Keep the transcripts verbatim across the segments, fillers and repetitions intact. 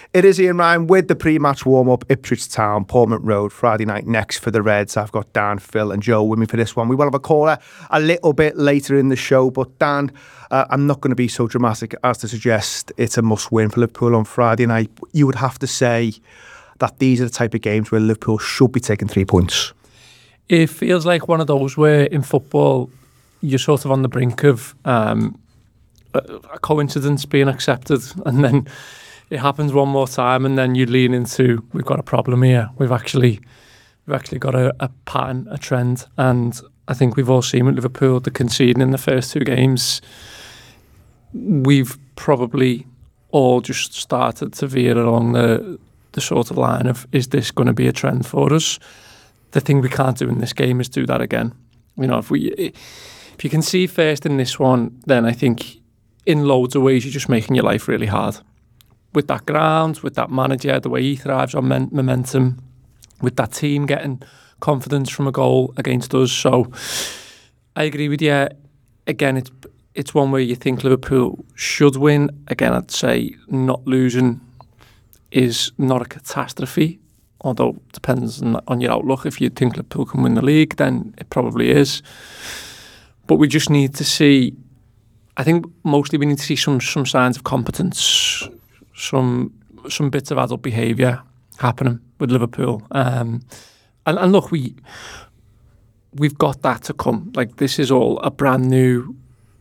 It is Ian Ryan with the pre-match warm-up, Ipswich Town, Portman Road, Friday night next for the Reds. I've got Dan, Phil and Joe with me for this one. We will have a caller a little bit later in the show, but Dan, uh, I'm not going to be so dramatic as to suggest it's a must-win for Liverpool on Friday night. You would have to say that these are the type of games where Liverpool should be taking three points. It feels like one of those where in football you're sort of on the brink of um, a, a coincidence being accepted, and then it happens one more time, and then you lean into, we've got a problem here. We've actually we've actually got a, a pattern, a trend, and I think we've all seen with Liverpool, the conceding in the first two games. We've probably all just started to veer along the the sort of line of, is this going to be a trend for us? The thing we can't do in this game is do that again. You know, if we if you can see first in this one, then I think in loads of ways you're just making your life really hard. With that ground, with that manager, the way he thrives on men- momentum, with that team getting confidence from a goal against us. So I agree with you. Again, it's it's one where you think Liverpool should win. Again, I'd say not losing is not a catastrophe, although it depends on, on your outlook. If you think Liverpool can win the league, then it probably is. But we just need to see, I think mostly we need to see some some signs of competence, some some bits of adult behaviour happening with Liverpool. Um, and, and look, we, we've got that to come. Like, this is all a brand new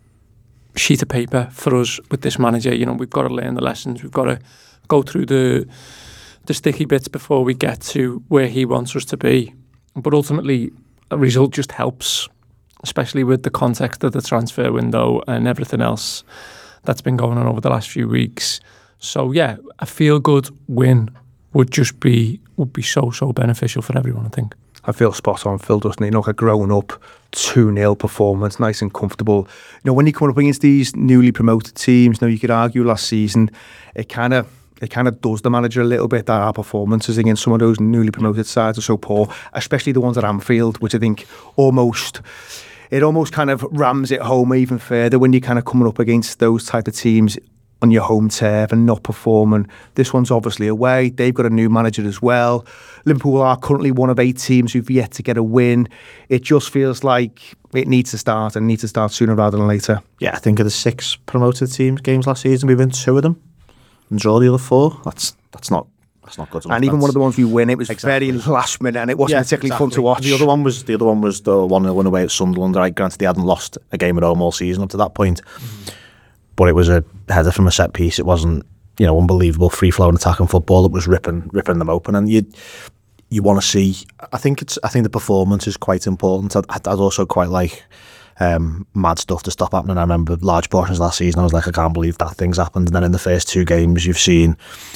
sheet of paper for us with this manager. You know, we've got to learn the lessons. We've got to go through the the sticky bits before we get to where he wants us to be. But ultimately, a result just helps, especially with the context of the transfer window and everything else that's been going on over the last few weeks. So yeah, a feel-good win would just be would be so, so beneficial for everyone, I think. I feel spot on, Phil, doesn't he? You know, like a grown-up two nil performance, nice and comfortable. You know, when you come up against these newly promoted teams, you know, you could argue last season, it kind of it kind of does the manager a little bit that our performances against some of those newly promoted sides are so poor, especially the ones at Anfield, which I think almost... it almost kind of rams it home even further when you're kind of coming up against those type of teams on your home turf and not performing. This one's obviously away. They've got a new manager as well. Liverpool are currently one of eight teams who've yet to get a win. It just feels like it needs to start and needs to start sooner rather than later. Yeah, I think of the six promoted teams games last season, we've won two of them and draw the other four. That's that's not that's not good enough. And even that's, one of the ones we win, it was exactly. very last minute and it wasn't yeah, particularly exactly. fun to watch. The other one was the other one was the one that won away at Sunderland. Right, granted they hadn't lost a game at home all season up to that point. Mm. But it was a header from a set piece. It wasn't, you know, unbelievable free flowing attacking football. It was ripping, ripping them open, and you, you want to see. I think it's. I think the performance is quite important. I'd, I'd also quite like um, mad stuff to stop happening. I remember large portions last season. I was like, I can't believe that thing's happened. And then in the first two games, you've seen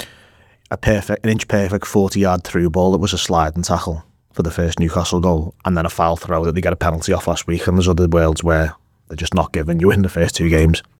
a perfect, an inch perfect forty yard through ball that was a sliding tackle for the first Newcastle goal, and then a foul throw that they get a penalty off last week. And there's other worlds where they're just not giving you in the first two games.